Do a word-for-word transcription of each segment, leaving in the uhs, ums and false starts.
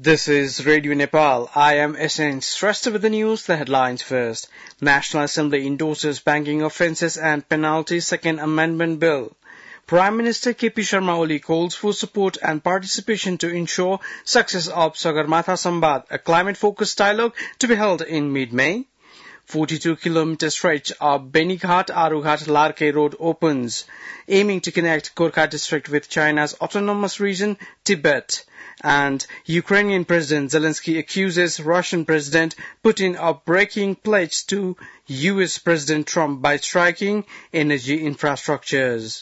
This is Radio Nepal. I am Essence. Rest with the news, the headlines first. National Assembly endorses banking offences and penalties Second Amendment Bill. Prime Minister K P Sharma Oli calls for support and participation to ensure success of Sagarmatha Samvad, a climate-focused dialogue to be held in mid-May. forty-two kilometer stretch of Benighat-Arughat Larke Road opens, aiming to connect Gorkha district with China's autonomous region, Tibet. And Ukrainian President Zelensky accuses Russian President Putin of breaking pledge to U S President Trump by striking energy infrastructures.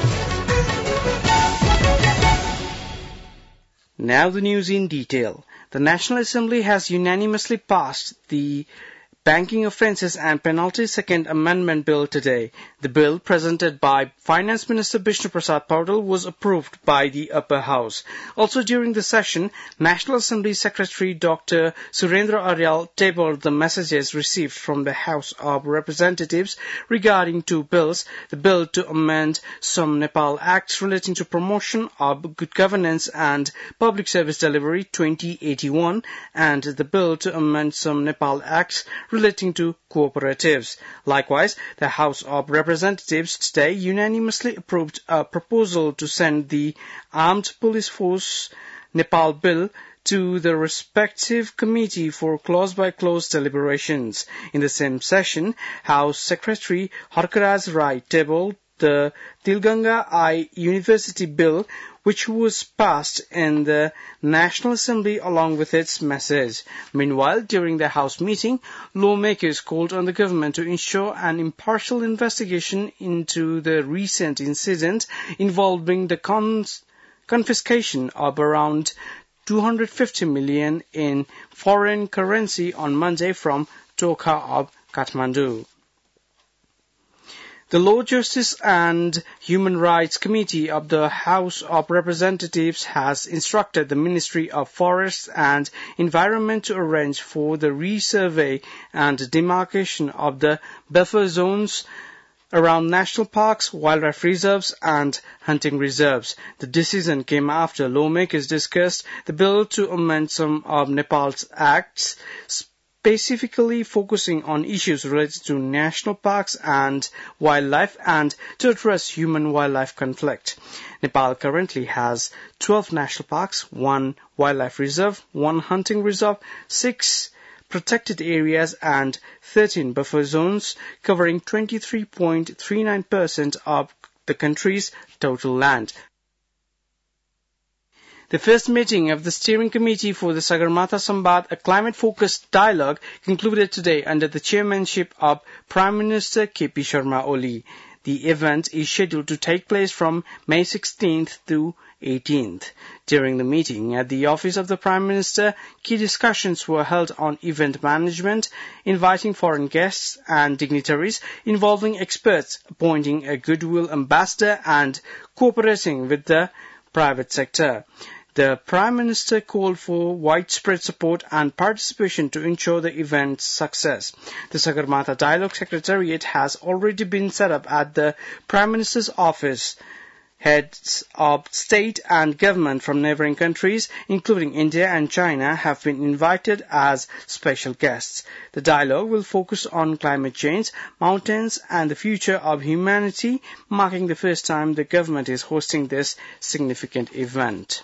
Now the news in detail. The National Assembly has unanimously passed the Banking Offences and Penalties Second Amendment Bill today. The bill, presented by Finance Minister Bishnu Prasad Paudel, was approved by the upper house. Also during the session, National Assembly Secretary Doctor Surendra Aryal tabled the messages received from the House of Representatives regarding two bills: the bill to amend some Nepal Acts relating to promotion of good governance and public service delivery twenty eighty-one, and the bill to amend some Nepal Acts relating to cooperatives. Likewise, the House of Representatives today unanimously approved a proposal to send the Armed Police Force Nepal Bill to the respective committee for clause-by-clause deliberations. In the same session, House Secretary Harkaraj Rai tabled the Tilganga I University Bill, which was passed in the National Assembly along with its message. Meanwhile, during the House meeting, lawmakers called on the government to ensure an impartial investigation into the recent incident involving the cons- confiscation of around two hundred fifty million in foreign currency on Monday from Tokha of Kathmandu. The Law, Justice and Human Rights Committee of the House of Representatives has instructed the Ministry of Forests and Environment to arrange for the resurvey and demarcation of the buffer zones around national parks, wildlife reserves and hunting reserves. The decision came after lawmakers discussed the bill to amend some of Nepal's acts, specifically focusing on issues related to national parks and wildlife and to address human-wildlife conflict. Nepal currently has twelve national parks, one wildlife reserve, one hunting reserve, six protected areas and thirteen buffer zones covering twenty-three point three nine percent of the country's total land. The first meeting of the Steering Committee for the Sagarmatha Samvad, a climate-focused dialogue, concluded today under the chairmanship of Prime Minister K P Sharma Oli. The event is scheduled to take place from May sixteenth to eighteenth. During the meeting at the office of the Prime Minister, key discussions were held on event management, inviting foreign guests and dignitaries, involving experts, appointing a goodwill ambassador and cooperating with the private sector. The Prime Minister called for widespread support and participation to ensure the event's success. The Sagarmatha Dialogue Secretariat has already been set up at the Prime Minister's office. Heads of state and government from neighbouring countries, including India and China, have been invited as special guests. The dialogue will focus on climate change, mountains and the future of humanity, marking the first time the government is hosting this significant event.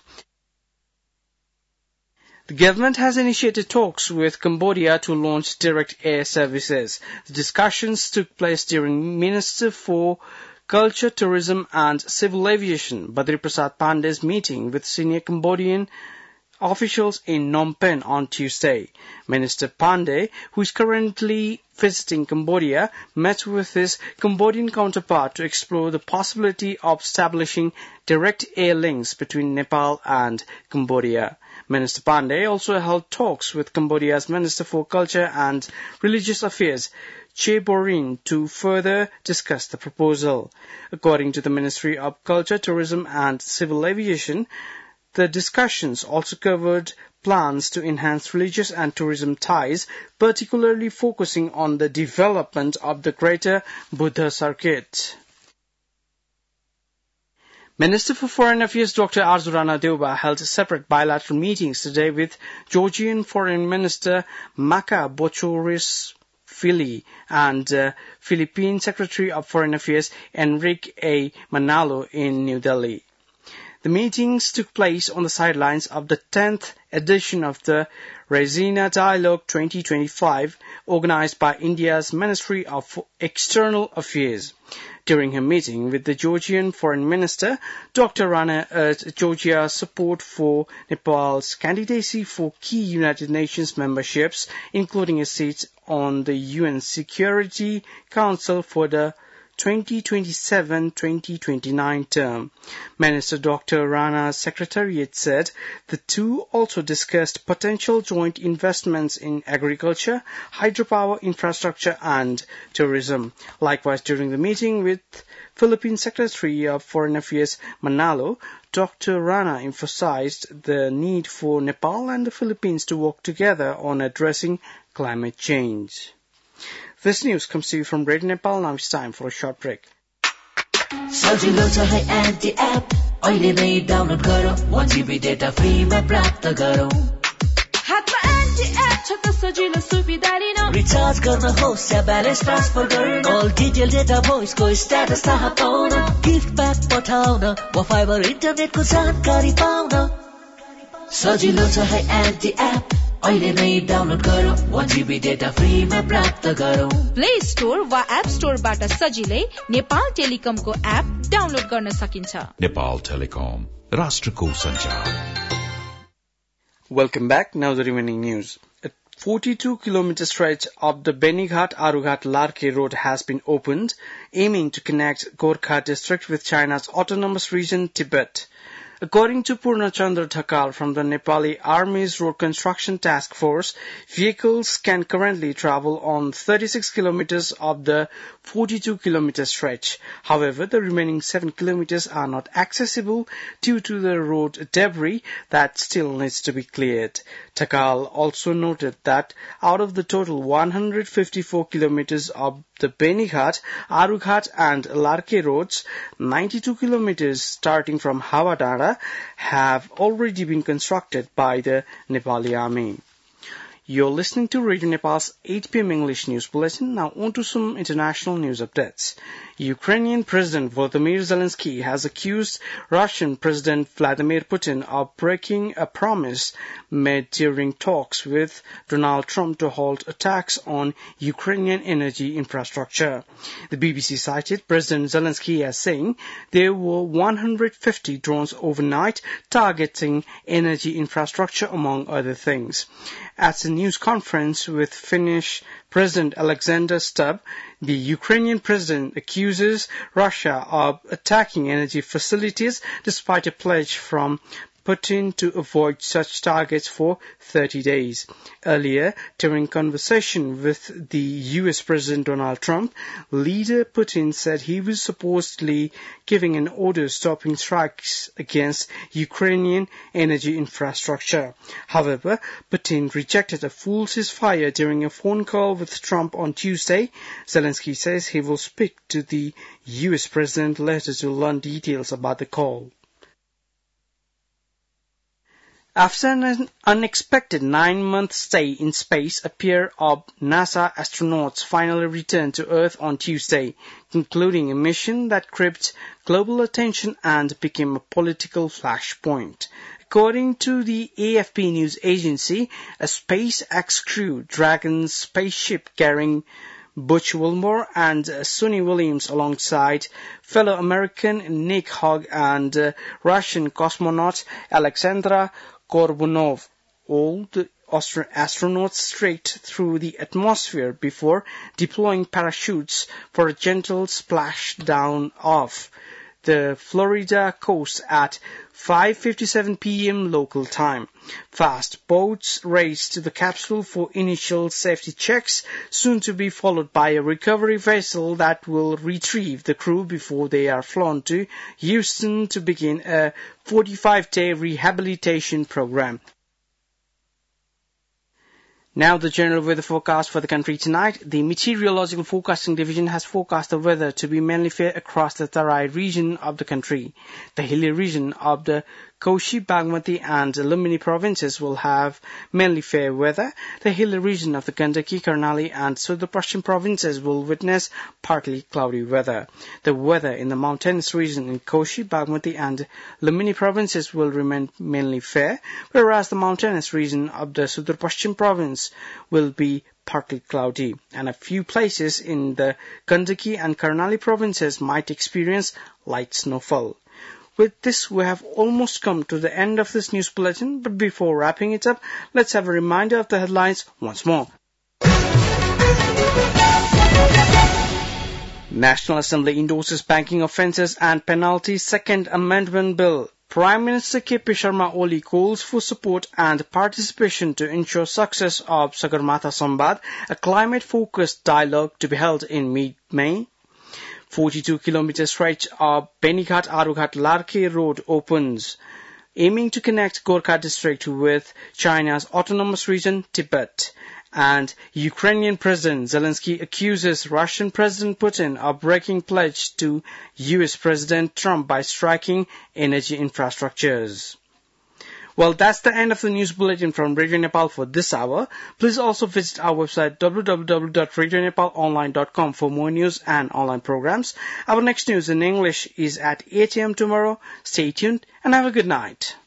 The government has initiated talks with Cambodia to launch direct air services. The discussions took place during Minister for Culture, Tourism and Civil Aviation Badri Prasad Pandey's meeting with senior Cambodian officials in Phnom Penh on Tuesday. Minister Pandey, who is currently visiting Cambodia, met with his Cambodian counterpart to explore the possibility of establishing direct air links between Nepal and Cambodia. Minister Pandey also held talks with Cambodia's Minister for Culture and Religious Affairs, Che Borin, to further discuss the proposal. According to the Ministry of Culture, Tourism and Civil Aviation, the discussions also covered plans to enhance religious and tourism ties, particularly focusing on the development of the Greater Buddha Circuit. Minister for Foreign Affairs Doctor Arzu Rana Deuba held separate bilateral meetings today with Georgian Foreign Minister Maka Bochorisvili and uh, Philippine Secretary of Foreign Affairs Enrique A. Manalo in New Delhi. The meetings took place on the sidelines of the tenth edition of the Raisina Dialogue twenty twenty-five, organized by India's Ministry of External Affairs. During her meeting with the Georgian Foreign Minister, Doctor Rana urged Georgia's support for Nepal's candidacy for key United Nations memberships, including a seat on the U N Security Council for the twenty twenty-seven to twenty twenty-nine term. Minister Doctor Rana's secretariat said the two also discussed potential joint investments in agriculture, hydropower infrastructure and tourism. Likewise, during the meeting with Philippine Secretary of Foreign Affairs Manalo, Doctor Rana emphasized the need for Nepal and the Philippines to work together on addressing climate change. This news comes to you from Radio Nepal. Now it's time for a short break. सजिलो छ है anti app अहिले नै download गरौ one G B data फ्रीमा प्राप्त गरौ हातमा anti app छ त सजिलो सुविधा लिन रिचार्ज गर्न होस् या ब्यालेन्स ट्रान्सफर गर्न अल डिटेल डेटा भोइसको स्ट्याटस थाहा पाउन गिफ्ट प्याक पठाउन वा फाइबर इन्टरनेटको जानकारी पाउन सजिलो छ है एन्टी एप अहिले नै डाउनलोड गरौ one G B डेटा फ्रीमा प्राप्त गरौ प्ले स्टोर वा एप स्टोरबाट सजिलै नेपाल टेलिकमको एप डाउनलोड गर्न सकिन्छ. नेपाल टेलिकम राष्ट्रको सञ्चार. Welcome back. Now the remaining news. A forty-two kilometer stretch of the Benighat-Arughat Larke road has been opened, aiming to connect Gorkha district with China's autonomous region Tibet. According to Purnachandra Thakal from the Nepali Army's Road Construction Task Force, vehicles can currently travel on thirty-six kilometers of the forty-two kilometer stretch. However, the remaining seven kilometers are not accessible due to the road debris that still needs to be cleared. Thakal also noted that out of the total one hundred fifty-four kilometers of the Benighat, Arughat and Larke roads, ninety-two kilometers starting from Hawadara have already been constructed by the Nepali Army. You're listening to Radio Nepal's eight p m English News Bulletin. Now on to some international news updates. Ukrainian President Volodymyr Zelensky has accused Russian President Vladimir Putin of breaking a promise made during talks with Donald Trump to halt attacks on Ukrainian energy infrastructure. The B B C cited President Zelensky as saying there were one hundred fifty drones overnight targeting energy infrastructure, among other things. At a news conference with Finnish President Alexander Stubb, the Ukrainian president accuses Russia of attacking energy facilities despite a pledge from Putin to avoid such targets for thirty days. Earlier, during conversation with the U S President Donald Trump, leader Putin said he was supposedly giving an order stopping strikes against Ukrainian energy infrastructure. However, Putin rejected a full ceasefire during a phone call with Trump on Tuesday. Zelensky says he will speak to the U S President later to learn details about the call. After an unexpected nine-month stay in space, a pair of NASA astronauts finally returned to Earth on Tuesday, concluding a mission that gripped global attention and became a political flashpoint. According to the A F P news agency, a SpaceX Crew Dragon spaceship carrying Butch Wilmore and uh, Suni Williams alongside fellow American Nick Hogg and uh, Russian cosmonaut Alexandra Korbunov, all the astronauts straight through the atmosphere before deploying parachutes for a gentle splash down off the Florida coast at five fifty-seven p m local time. Fast boats raced to the capsule for initial safety checks, soon to be followed by a recovery vessel that will retrieve the crew before they are flown to Houston to begin a forty-five day rehabilitation program. Now the general weather forecast for the country tonight. The Meteorological Forecasting Division has forecast the weather to be mainly fair across the Tarai region of the country. The hilly region of the Koshi, Bagmati and Lumini provinces will have mainly fair weather. The hilly region of the Gandaki, Karnali and Sudar-Pashchim provinces will witness partly cloudy weather. The weather in the mountainous region in Koshi, Bagmati and Lumini provinces will remain mainly fair, whereas the mountainous region of the Sudar-Pashchim province will be partly cloudy, and a few places in the Gandaki and Karnali provinces might experience light snowfall. With this, we have almost come to the end of this news bulletin, but before wrapping it up, let's have a reminder of the headlines once more. National Assembly endorses Banking Offences and Penalties Second Amendment Bill. Prime Minister K P Sharma Oli calls for support and participation to ensure success of Sagarmatha Samvad, a climate-focused dialogue to be held in mid-May. forty-two kilometer stretch of Benighat-Arughat-Larke Road opens, aiming to connect Gorkha district with China's autonomous region, Tibet. And Ukrainian President Zelensky accuses Russian President Putin of breaking pledge to U S President Trump by striking energy infrastructures. Well, that's the end of the news bulletin from Radio Nepal for this hour. Please also visit our website w w w dot radio nepal online dot com for more news and online programs. Our next news in English is at eight a m tomorrow. Stay tuned and have a good night.